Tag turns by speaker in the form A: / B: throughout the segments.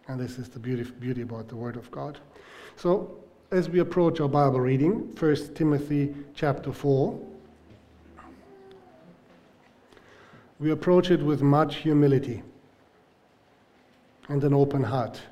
A: And this is the beauty about the Word of God. So, as we approach our Bible reading, 1 Timothy chapter 4, we approach it with much humility and an open heart.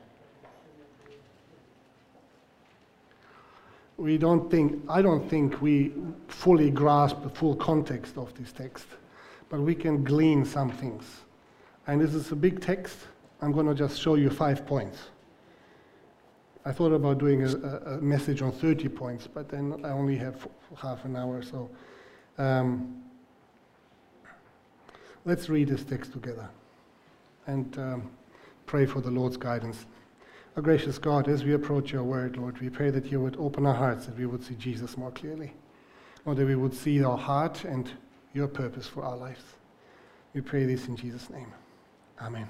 A: I don't think we fully grasp the full context of this text, but we can glean some things. And this is a big text. I'm going to just show you 5 points. I thought about doing a message on 30 points, but then I only have half an hour, so let's read this text together and pray for the Lord's guidance. Our gracious God, as we approach your word, Lord, we pray that you would open our hearts, that we would see Jesus more clearly. Lord, that we would see our heart and your purpose for our lives. We pray this in Jesus' name. Amen.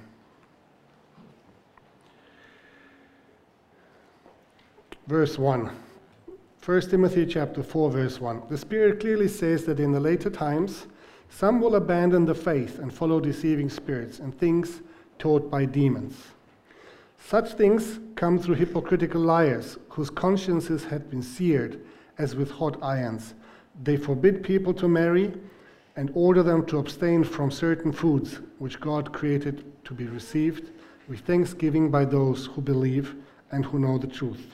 A: Verse 1. 1 Timothy chapter 4, verse 1. The Spirit clearly says that in the later times, some will abandon the faith and follow deceiving spirits and things taught by demons. Such things come through hypocritical liars, whose consciences had been seared as with hot irons. They forbid people to marry and order them to abstain from certain foods which God created to be received with thanksgiving by those who believe and who know the truth.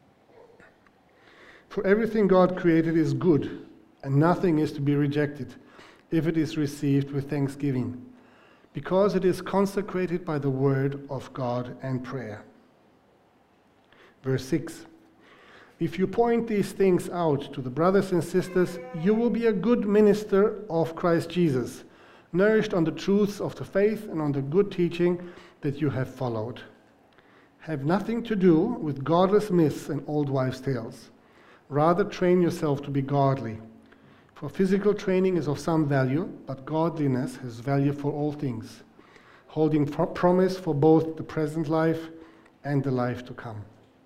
A: For everything God created is good, and nothing is to be rejected if it is received with thanksgiving, because it is consecrated by the word of God and prayer. Verse 6. If you point these things out to the brothers and sisters, you will be a good minister of Christ Jesus, nourished on the truths of the faith and on the good teaching that you have followed. Have nothing to do with godless myths and old wives' tales. Rather, train yourself to be godly. For physical training is of some value, but godliness has value for all things, holding promise for both the present life and the life to come.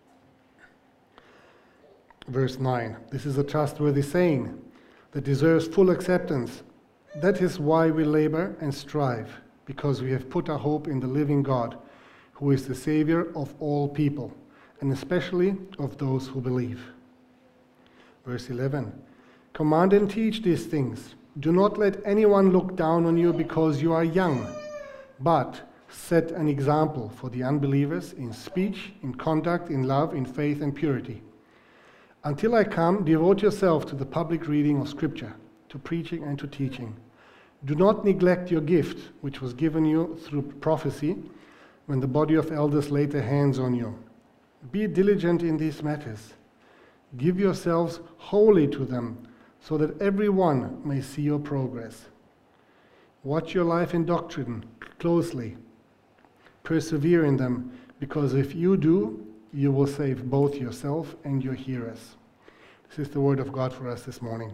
A: Verse 9. This is a trustworthy saying that deserves full acceptance. That is why we labor and strive, because we have put our hope in the living God, who is the Savior of all people, and especially of those who believe. Verse 11. Command and teach these things. Do not let anyone look down on you because you are young, but set an example for the unbelievers in speech, in conduct, in love, in faith and purity. Until I come, devote yourself to the public reading of Scripture, to preaching and to teaching. Do not neglect your gift, which was given you through prophecy, when the body of elders laid their hands on you. Be diligent in these matters. Give yourselves wholly to them, so that everyone may see your progress. Watch your life and doctrine closely. Persevere in them, because if you do, you will save both yourself and your hearers. This is the word of God for us this morning.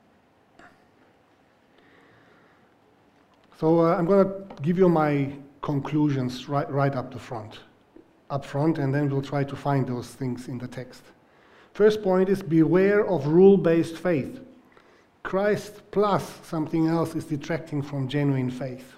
A: So I'm going to give you my conclusions right up front, and then we'll try to find those things in the text. First point is beware of rule-based faith. Christ plus something else is detracting from genuine faith.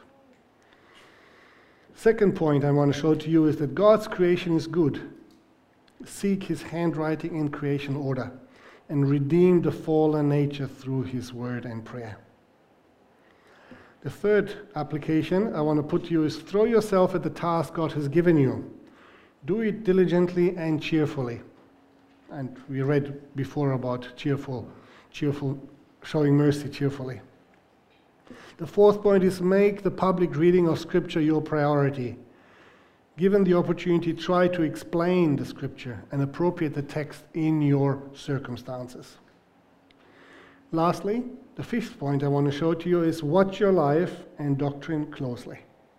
A: Second point I want to show to you is that God's creation is good. Seek his handwriting in creation order and redeem the fallen nature through his word and prayer. The third application I want to put to you is throw yourself at the task God has given you. Do it diligently and cheerfully. And we read before about cheerful, showing mercy cheerfully. The fourth point is make the public reading of Scripture your priority. Given the opportunity, try to explain the Scripture and appropriate the text in your circumstances. Lastly, the fifth point I want to show to you is watch your life and doctrine closely.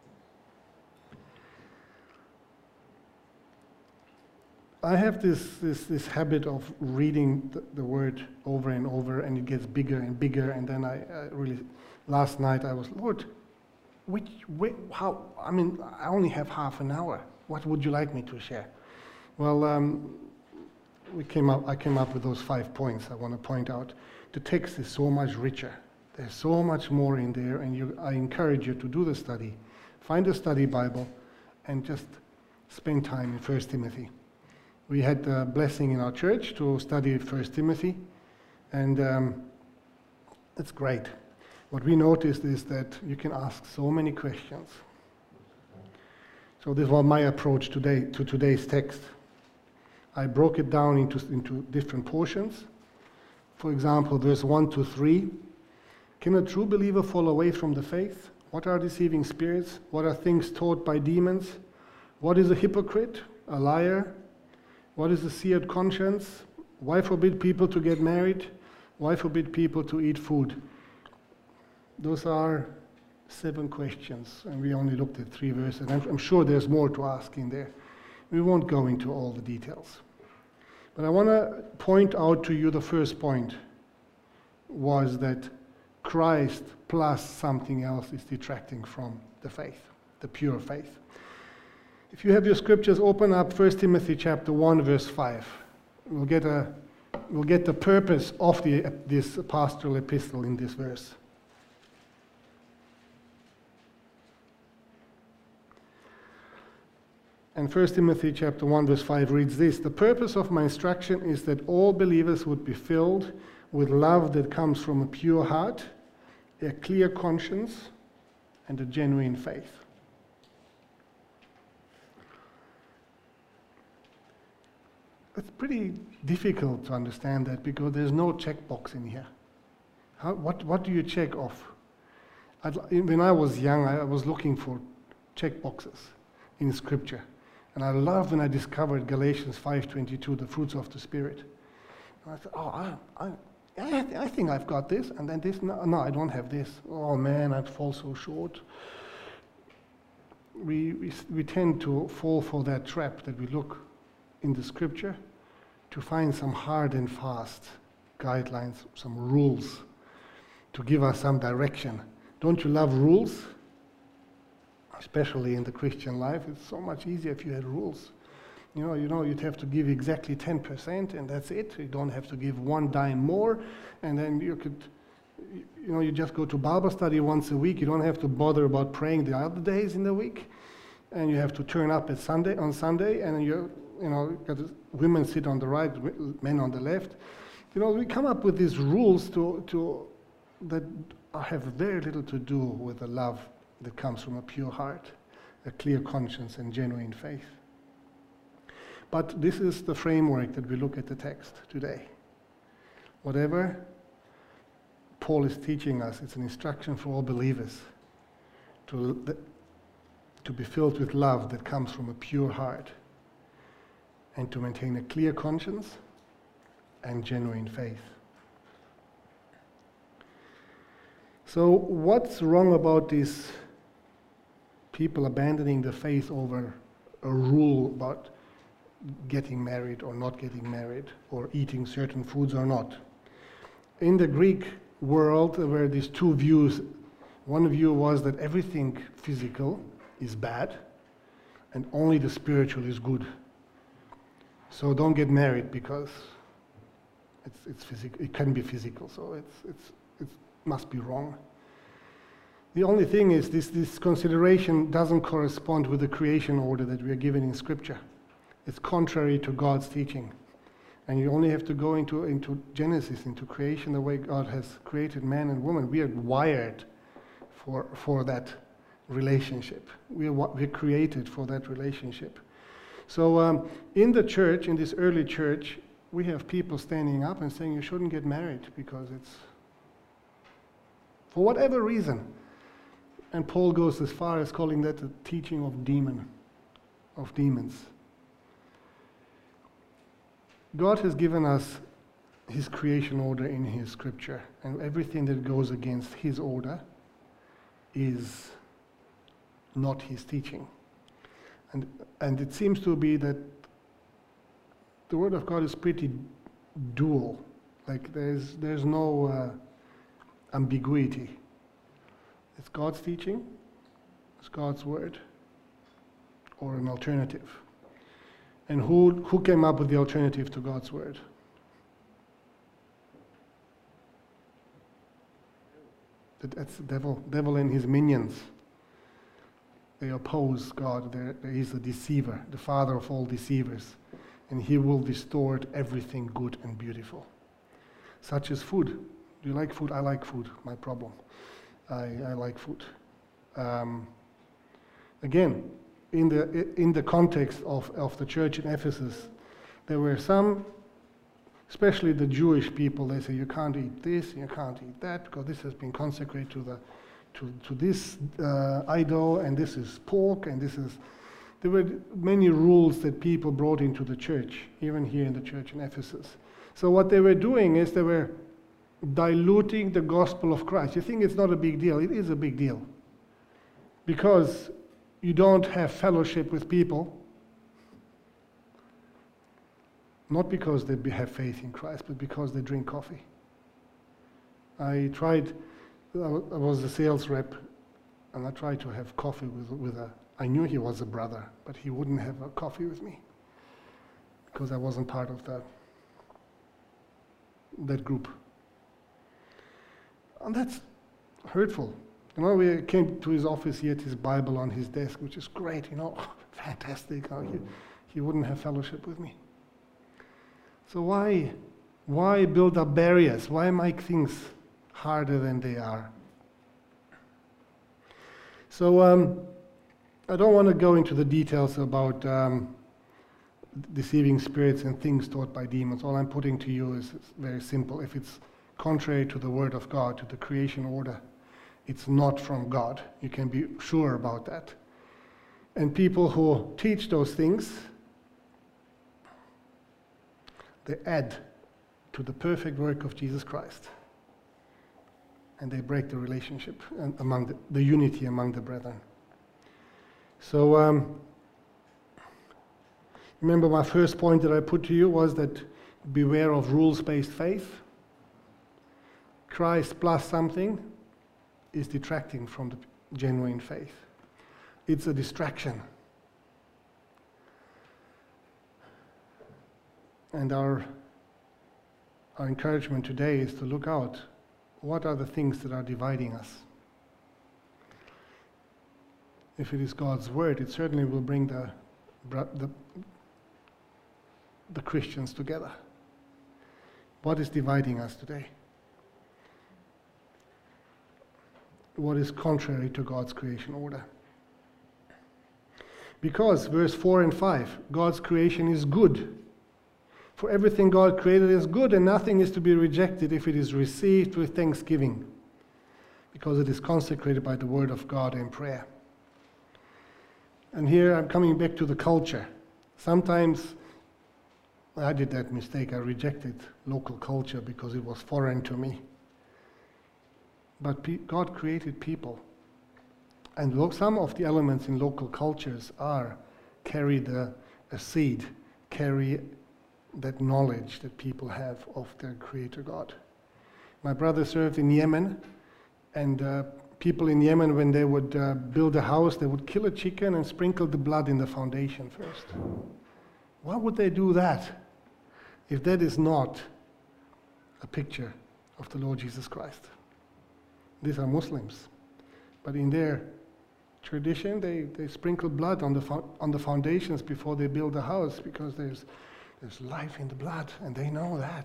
A: I have this habit of reading the word over and over, and it gets bigger and bigger, and then I last night I was, Lord, how? I mean, I only have half an hour. What would you like me to share? Well, I came up with those 5 points I want to point out. The text is so much richer. There's so much more in there, and I encourage you to do the study. Find a study Bible and just spend time in 1 Timothy. We had the blessing in our church to study 1 Timothy, and it's great. What we noticed is that you can ask so many questions. So this was my approach today to today's text. I broke it down into different portions. For example, verse 1 to 3. Can a true believer fall away from the faith? What are deceiving spirits? What are things taught by demons? What is a hypocrite? A liar? What is a seared conscience? Why forbid people to get married? Why forbid people to eat food? Those are 7 questions, and we only looked at 3 verses. I'm sure there's more to ask in there. We won't go into all the details. But I want to point out to you the first point was that Christ plus something else is detracting from the faith, the pure faith. If you have your scriptures, open up 1 Timothy chapter 1, verse 5. We'll get the purpose of this pastoral epistle in this verse. And 1 Timothy chapter 1 verse 5 reads this: "The purpose of my instruction is that all believers would be filled with love that comes from a pure heart, a clear conscience, and a genuine faith." It's pretty difficult to understand that because there's no checkbox in here. What do you check off? When I was young, I was looking for checkboxes in Scripture. And I loved when I discovered Galatians 5:22, the fruits of the Spirit. And I thought, I think I've got this, and then this, no, I don't have this. Oh man, I fall so short. We tend to fall for that trap that we look in the Scripture to find some hard and fast guidelines, some rules to give us some direction. Don't you love rules? Especially in the Christian life, it's so much easier if you had rules. You know, you'd have to give exactly 10%, and that's it. You don't have to give 1 dime more, and then you could, you just go to Bible study once a week. You don't have to bother about praying the other days in the week, and you have to turn up on Sunday, and got women sit on the right, men on the left. We come up with these rules that have very little to do with the love that comes from a pure heart, a clear conscience, and genuine faith. But this is the framework that we look at the text today. Whatever Paul is teaching us, it's an instruction for all believers to be filled with love that comes from a pure heart and to maintain a clear conscience and genuine faith. So what's wrong about these people abandoning the faith over a rule about getting married or not getting married, or eating certain foods or not? In the Greek world, there were these 2 views. One view was that everything physical is bad and only the spiritual is good. So don't get married because it's physical. It can be physical, so it must be wrong. The only thing is this consideration doesn't correspond with the creation order that we are given in Scripture. It's contrary to God's teaching. And you only have to go into Genesis, into creation, the way God has created man and woman. We are wired for that relationship. We're created for that relationship. So in the church, in this early church, we have people standing up and saying you shouldn't get married because it's, for whatever reason. And Paul goes as far as calling that the teaching of demons. God has given us his creation order in his Scripture, and everything that goes against his order is not his teaching. And it seems to be that the Word of God is pretty dual. Like there's no ambiguity. It's God's teaching, it's God's Word, or an alternative. And who came up with the alternative to God's Word? That's the devil and his minions. They oppose God. He's a deceiver, the father of all deceivers. And he will distort everything good and beautiful. Such as food. Do you like food? I like food. My problem. I like food. Again, in the context of the church in Ephesus, there were some, especially the Jewish people, they say you can't eat this, you can't eat that, because this has been consecrated to this idol, and this is pork, and this is... There were many rules that people brought into the church, even here in the church in Ephesus. So what they were doing is they were diluting the gospel of Christ. You think it's not a big deal? It is a big deal. Because you don't have fellowship with people, not because they have faith in Christ, but because they drink coffee. I was a sales rep, and I tried to have coffee with I knew he was a brother, but he wouldn't have a coffee with me, because I wasn't part of that group. And that's hurtful. You know, we came to his office, he had his Bible on his desk, which is great, you know, fantastic. He wouldn't have fellowship with me. So why build up barriers? Why make things harder than they are? So I don't want to go into the details about deceiving spirits and things taught by demons. All I'm putting to you is very simple. If it's contrary to the Word of God, to the creation order, it's not from God. You can be sure about that. And people who teach those things, they add to the perfect work of Jesus Christ. And they break the relationship among the unity among the brethren. So, remember my first point that I put to you was that beware of rules-based faith. Christ plus something is detracting from the genuine faith. It's a distraction. And our encouragement today is to look out. What are the things that are dividing us? If it is God's word, it certainly will bring the Christians together. What is dividing us today? What is contrary to God's creation order? Because, verse 4 and 5, God's creation is good. For everything God created is good, and nothing is to be rejected if it is received with thanksgiving, because it is consecrated by the word of God and prayer. And here I'm coming back to the culture. Sometimes I did that mistake. I rejected local culture because it was foreign to me. But God created people. And some of the elements in local cultures carry a seed, carry that knowledge that people have of their Creator God. My brother served in Yemen, and people in Yemen, when they would build a house, they would kill a chicken and sprinkle the blood in the foundation first. Why would they do that if that is not a picture of the Lord Jesus Christ? These are Muslims, but in their tradition, they sprinkle blood on the foundations before they build a house, because there's life in the blood, and they know that.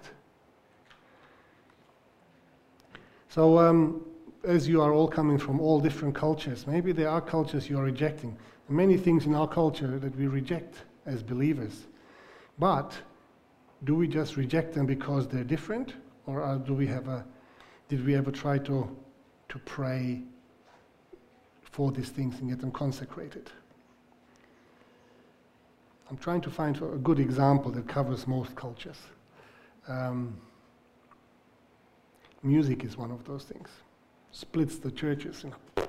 A: So, as you are all coming from all different cultures, maybe there are cultures you are rejecting. Many things in our culture that we reject as believers. But do we just reject them because they're different, or did we ever try to pray for these things and get them consecrated? I'm trying to find a good example that covers most cultures. Music is one of those things. Splits the churches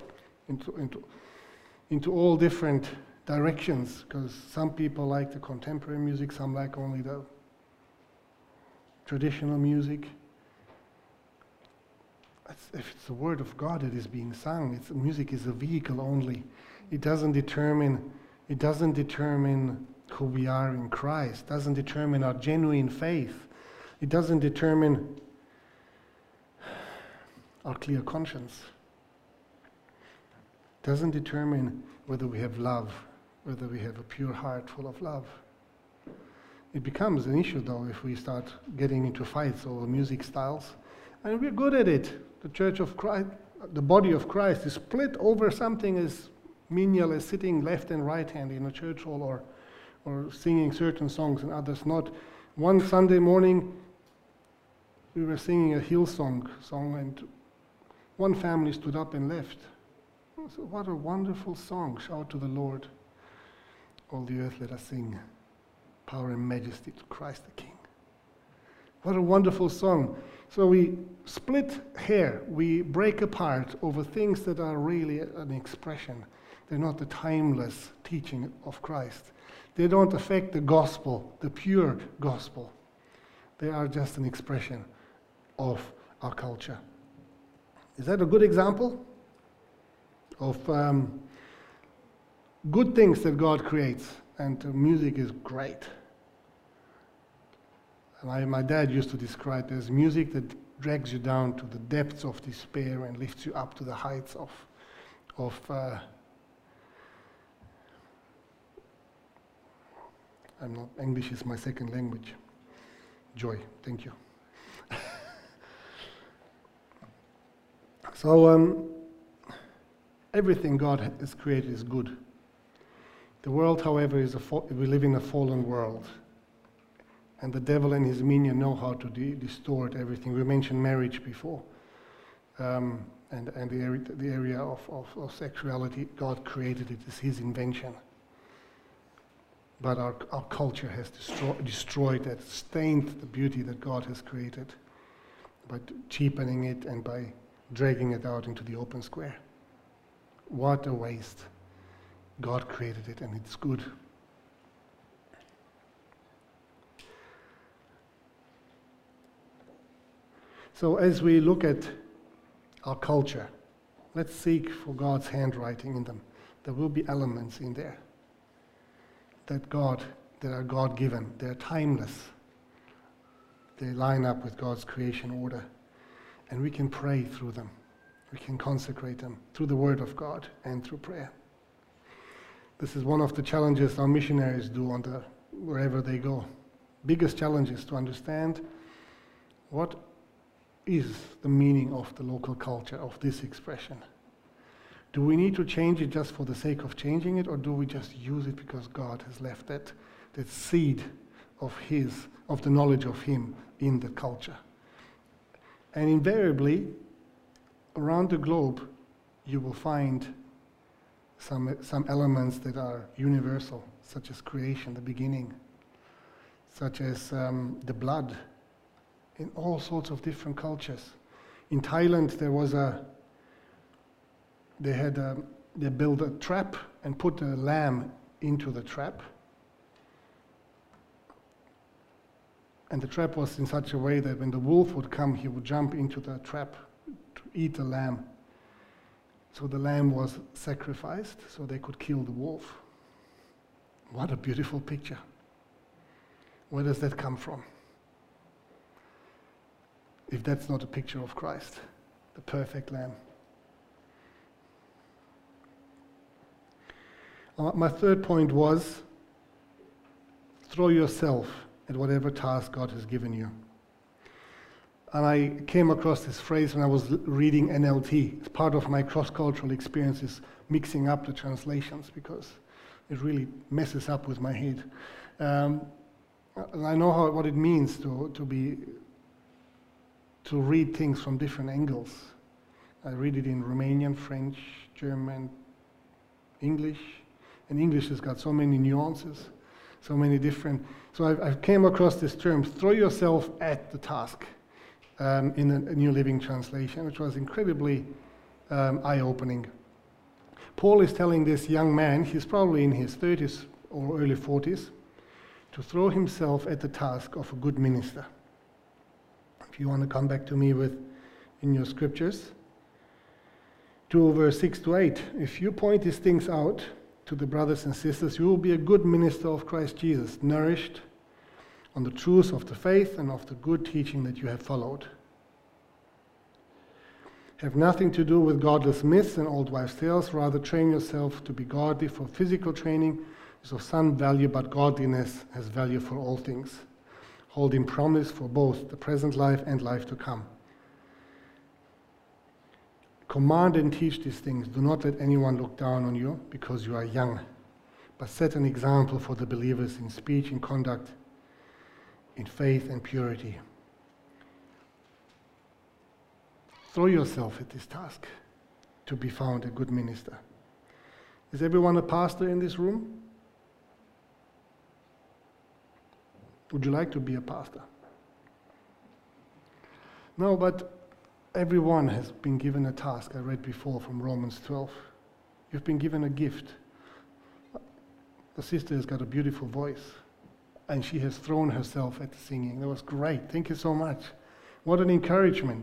A: into all different directions, because some people like the contemporary music, some like only the traditional music. If it's the word of God that is being sung, music is a vehicle only. It doesn't determine who we are in Christ. It doesn't determine our genuine faith. It doesn't determine our clear conscience. doesn't determine whether we have love, whether we have a pure heart full of love. It becomes an issue, though, if we start getting into fights over music styles. And we're good at it. The Church of Christ, the body of Christ, is split over something as menial as sitting left and right hand in a church hall or singing certain songs and others not. One Sunday morning, we were singing a Hillsong song, and one family stood up and left. So what a wonderful song. Shout to the Lord. All the earth let us sing. Power and majesty to Christ the King. What a wonderful song. So we split hair. We break apart over things that are really an expression. They're not the timeless teaching of Christ. They don't affect the gospel, the pure gospel. They are just an expression of our culture. Is that a good example of good things that God creates? And music is great. And my dad used to describe it as music that drags you down to the depths of despair and lifts you up to the heights of English is my second language. Joy, thank you. So everything God has created is good. The world, however, we live in a fallen world. And the devil and his minion know how to distort everything. We mentioned marriage before. And the area of sexuality, God created it. It's his invention. But our culture has destroyed that, stained the beauty that God has created by cheapening it and by dragging it out into the open square. What a waste. God created it and it's good. So as we look at our culture, let's seek for God's handwriting in them. There will be elements in there that are God-given. They're timeless. They line up with God's creation order. And we can pray through them. We can consecrate them through the Word of God and through prayer. This is one of the challenges our missionaries do wherever they go. Biggest challenge is to understand what is the meaning of the local culture, of this expression. Do we need to change it just for the sake of changing it, or do we just use it because God has left that seed of the knowledge of Him in the culture? And invariably, around the globe, you will find some elements that are universal, such as creation, the beginning, such as the blood, in all sorts of different cultures. In Thailand, they built a trap and put a lamb into the trap. And the trap was in such a way that when the wolf would come, he would jump into the trap to eat the lamb. So the lamb was sacrificed so they could kill the wolf. What a beautiful picture. Where does that come from? If that's not a picture of Christ, the perfect lamb. My third point was, throw yourself at whatever task God has given you. And I came across this phrase when I was reading NLT. It's part of my cross-cultural experiences, mixing up the translations, because it really messes up with my head. And I know what it means to read things from different angles. I read it in Romanian, French, German, English. And English has got so many nuances, so many different. So I came across this term, throw yourself at the task, in a New Living Translation, which was incredibly eye-opening. Paul is telling this young man, he's probably in his 30s or early 40s, to throw himself at the task of a good minister. If you want to come back to me in your scriptures, to verse 6 to 8, if you point these things out to the brothers and sisters, you will be a good minister of Christ Jesus, nourished on the truths of the faith and of the good teaching that you have followed. Have nothing to do with godless myths and old wives' tales. Rather, train yourself to be godly, for physical training is of some value, but godliness has value for all things, holding promise for both the present life and life to come. Command and teach these things. Do not let anyone look down on you because you are young, but set an example for the believers in speech, in conduct, in faith and purity. Throw yourself at this task to be found a good minister. Is everyone a pastor in this room? Would you like to be a pastor? No, but everyone has been given a task. I read before from Romans 12. You've been given a gift. The sister has got a beautiful voice, and she has thrown herself at the singing. That was great. Thank you so much. What an encouragement.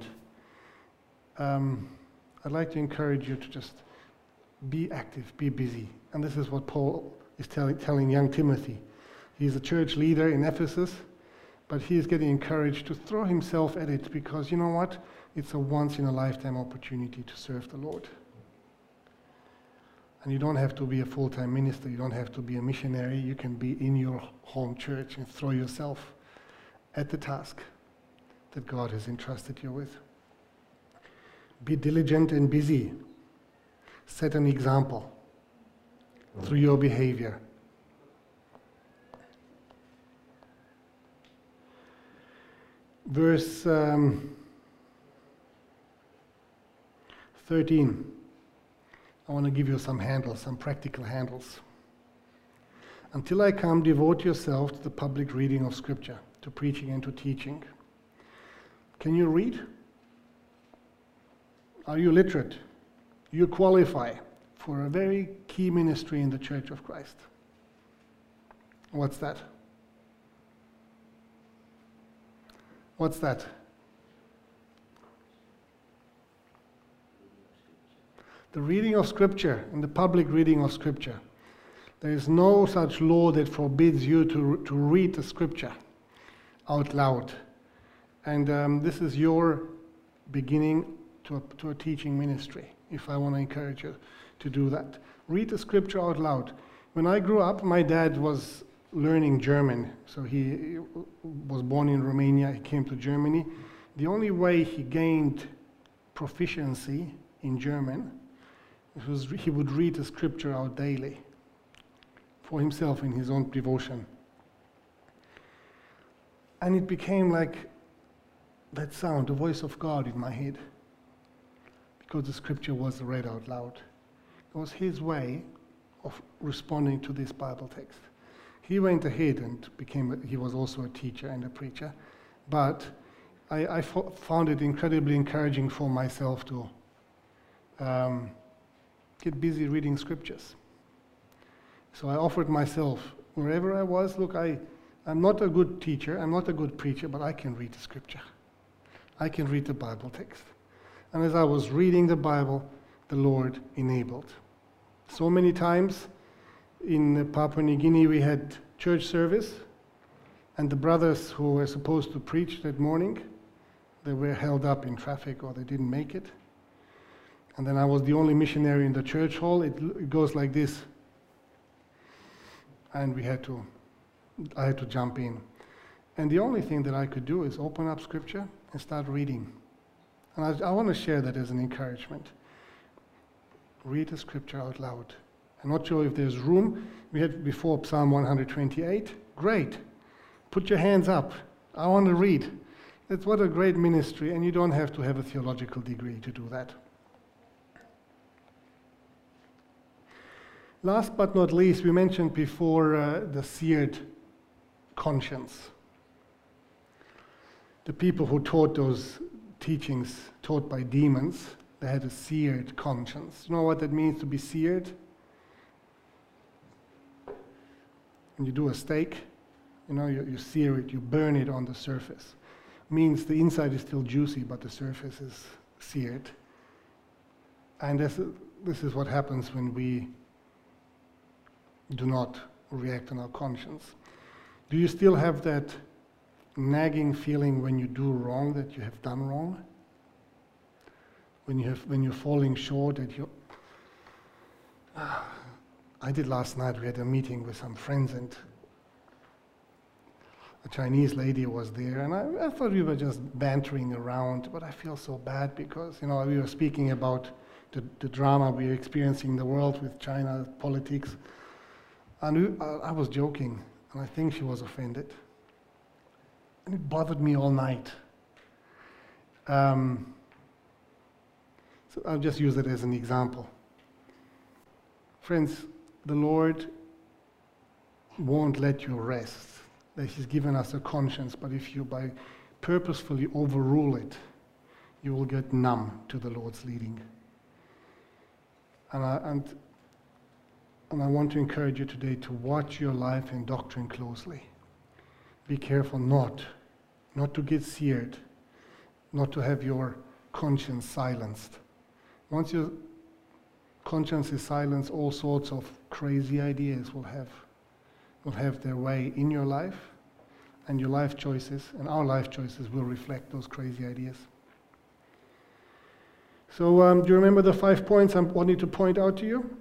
A: I'd like to encourage you to just be active, be busy. And this is what Paul is telling young Timothy. He's a church leader in Ephesus, but he is getting encouraged to throw himself at it because, you know what? It's a once-in-a-lifetime opportunity to serve the Lord. And you don't have to be a full-time minister. You don't have to be a missionary. You can be in your home church and throw yourself at the task that God has entrusted you with. Be diligent and busy. Set an example through your behavior. Verse 13. I want to give you some handles, some practical handles. Until I come, devote yourself to the public reading of Scripture, to preaching and to teaching. Can you read? Are you literate? You qualify for a very key ministry in the Church of Christ. What's that? What's that? The reading of Scripture and the public reading of Scripture. There is no such law that forbids you to read the Scripture out loud. And this is your beginning to a teaching ministry, if I want to encourage you to do that. Read the Scripture out loud. When I grew up, my dad was learning German. So he was born in Romania, he came to Germany. The only way he gained proficiency in German was he would read the Scripture out daily for himself in his own devotion. And it became like that sound, the voice of God in my head, because the Scripture was read out loud. It was his way of responding to this Bible text. He went ahead and he was also a teacher and a preacher, but I found it incredibly encouraging for myself to get busy reading Scriptures. So I offered myself, wherever I was, look, I'm not a good teacher, I'm not a good preacher, but I can read the Scripture. I can read the Bible text. And as I was reading the Bible, the Lord enabled. So many times in Papua New Guinea we had church service, and the brothers who were supposed to preach that morning, they were held up in traffic or they didn't make it. And then I was the only missionary in the church hall. It goes like this. And I had to jump in. And the only thing that I could do is open up Scripture and start reading. And I want to share that as an encouragement. Read the Scripture out loud. I'm not sure if there's room. We had before Psalm 128. Great. Put your hands up. I want to read. That's what a great ministry, and you don't have to have a theological degree to do that. Last but not least, we mentioned before the seared conscience. The people who taught those teachings taught by demons, they had a seared conscience. You know what that means to be seared? When you do a steak, you sear it, you burn it on the surface. Means the inside is still juicy, but the surface is seared. And this is what happens when we do not react on our conscience. Do you still have that nagging feeling when you do wrong that you have done wrong? when you're falling short, I did last night. We had a meeting with some friends, and a Chinese lady was there, and I thought we were just bantering around, but I feel so bad because, we were speaking about the drama we're experiencing in the world with China, politics, and I was joking, and I think she was offended. And it bothered me all night. So I'll just use it as an example. Friends, the Lord won't let you rest. That He's given us a conscience, but if you by purposefully overrule it, you will get numb to the Lord's leading. And I want to encourage you today to watch your life and doctrine closely. Be careful not to get seared, not to have your conscience silenced. Once your conscience is silenced, all sorts of crazy ideas will have their way in your life, and your life choices and our life choices will reflect those crazy ideas. So do you remember the 5 points I wanted to point out to you?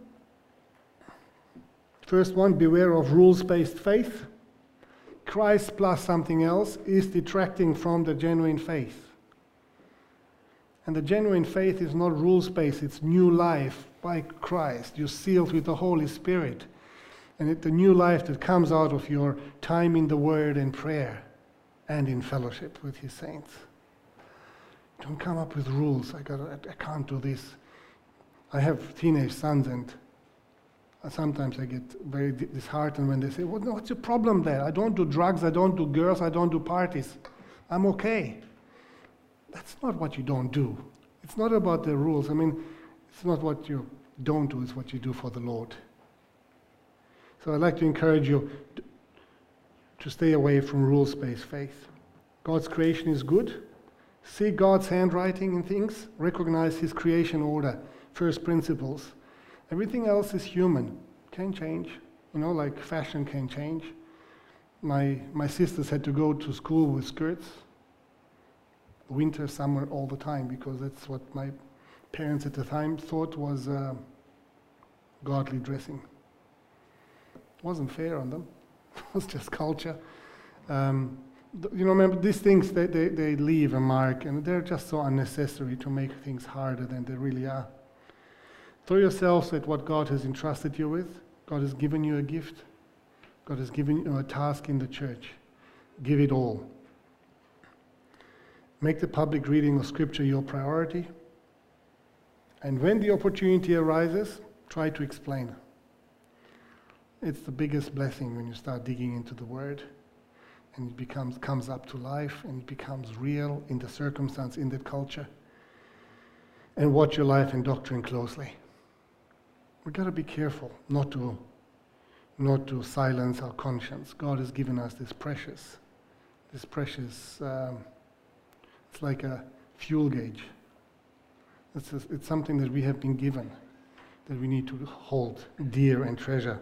A: First one, beware of rules-based faith. Christ plus something else is detracting from the genuine faith. And the genuine faith is not rules-based, it's new life by Christ. You're sealed with the Holy Spirit. And it's the new life that comes out of your time in the Word and prayer and in fellowship with His saints. Don't come up with rules. I can't do this. I have teenage sons, and sometimes I get very disheartened when they say, well, no, what's your problem there? I don't do drugs, I don't do girls, I don't do parties. I'm okay. That's not what you don't do. It's not about the rules. It's not what you don't do, it's what you do for the Lord. So I'd like to encourage you to stay away from rules-based faith. God's creation is good. See God's handwriting in things. Recognize His creation order, first principles. Everything else is human, can change. Like fashion can change. My sisters had to go to school with skirts, winter, summer, all the time, because that's what my parents at the time thought was godly dressing. It wasn't fair on them. It was just culture. Remember, these things, they leave a mark, and they're just so unnecessary to make things harder than they really are. Throw yourselves at what God has entrusted you with. God has given you a gift. God has given you a task in the church. Give it all. Make the public reading of Scripture your priority. And when the opportunity arises, try to explain. It's the biggest blessing when you start digging into the Word, and it comes up to life, and it becomes real in the circumstance, in that culture. And watch your life and doctrine closely. We've got to be careful not to silence our conscience. God has given us this precious, it's like a fuel gauge. It's something that we have been given, that we need to hold dear and treasure.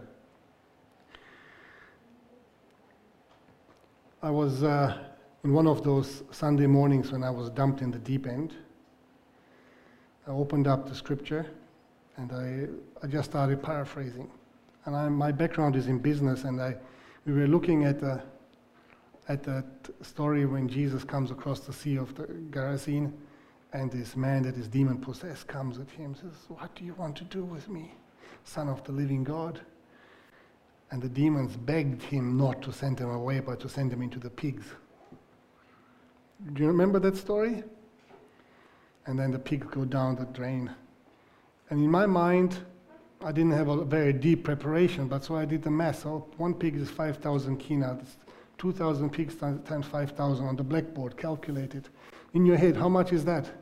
A: I was in one of those Sunday mornings when I was dumped in the deep end. I opened up the Scripture, and I just started paraphrasing. And my background is in business, and we were looking at that story when Jesus comes across the Sea of the Gerasene, and this man that is demon-possessed comes at him and says, "What do you want to do with me, Son of the living God?" And the demons begged him not to send him away, but to send him into the pigs. Do you remember that story? And then the pigs go down the drain. And in my mind, I didn't have a very deep preparation, but so I did the math. So one pig is 5,000 kina. That's 2,000 pigs times 5,000 on the blackboard. Calculate it. In your head, how much is that?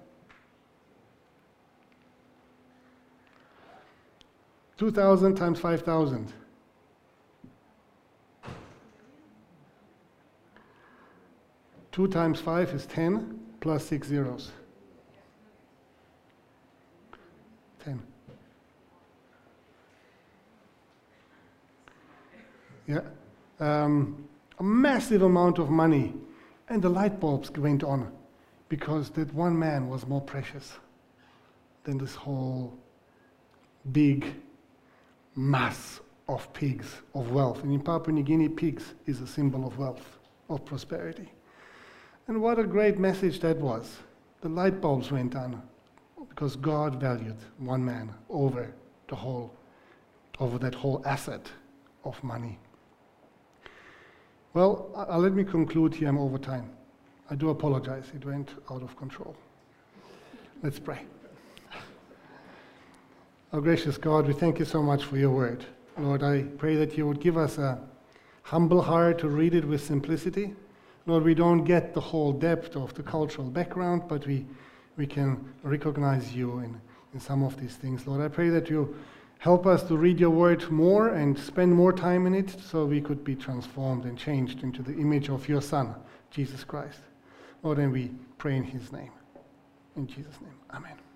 A: 2,000 times 5,000. 2 times 5 is 10, plus 6 zeros. 10. Yeah. A massive amount of money. And the light bulbs went on because that one man was more precious. than this whole big mass of pigs, of wealth. And in Papua New Guinea, pigs is a symbol of wealth, of prosperity. And what a great message that was. The light bulbs went on because God valued one man over that whole asset of money. Well, let me conclude here. I'm over time. I do apologize. It went out of control. Let's pray. Our gracious God, we thank you so much for your word. Lord, I pray that you would give us a humble heart to read it with simplicity. Lord, we don't get the whole depth of the cultural background, but we can recognize you in some of these things. Lord, I pray that you help us to read your word more and spend more time in it so we could be transformed and changed into the image of your Son, Jesus Christ. Lord, and we pray in his name. In Jesus' name, amen.